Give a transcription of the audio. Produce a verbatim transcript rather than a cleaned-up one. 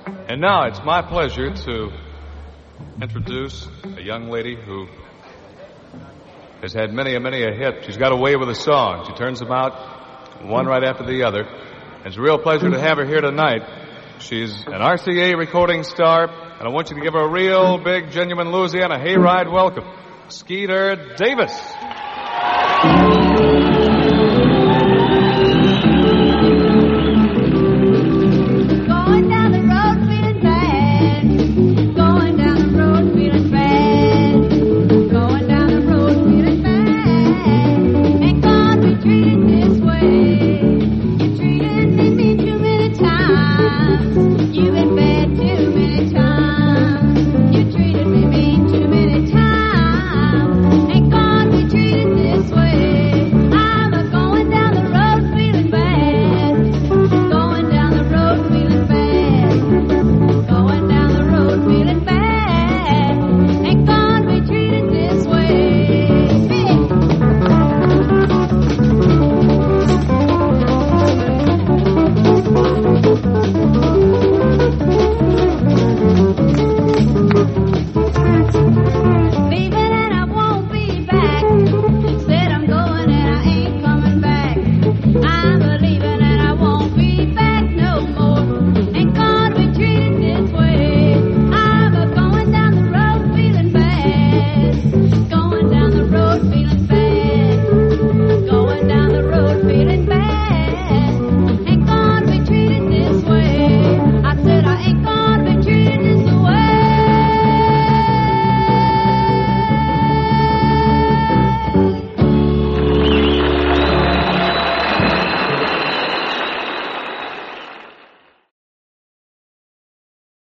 And now it's my pleasure to introduce a young lady who has had many a many a hit. She's got a way with a song. She turns them out one right after the other. It's a real pleasure to have her here tonight. She's an R C A recording star, and I want you to give her a real big, genuine Louisiana hayride welcome. Skeeter Davis. You've been bad too.